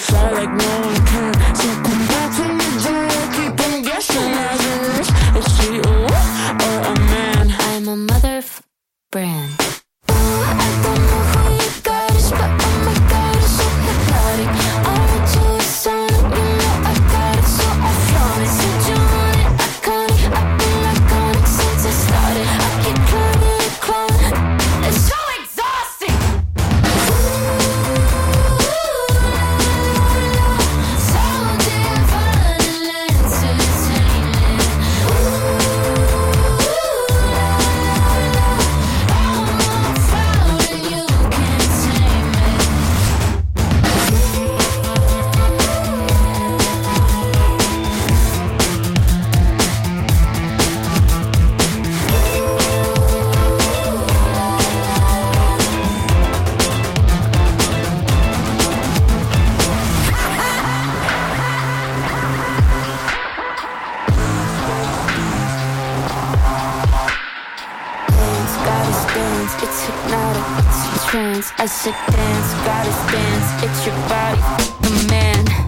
fly like no one can. So come back to me, don't keep on guessing. Is she a wolf or a man? I'm a brand. I don't know who you got is, but oh my god, it's so hypnotic. I want you a sign, you know I got it, so I flaunt it. Said you want it, iconic. I've been iconic since I started. I keep climbing and climbing. It's so exhausting. So divine and entertaining. It's hypnotic, it's a trance. I said dance, gotta dance. It's your body, the man.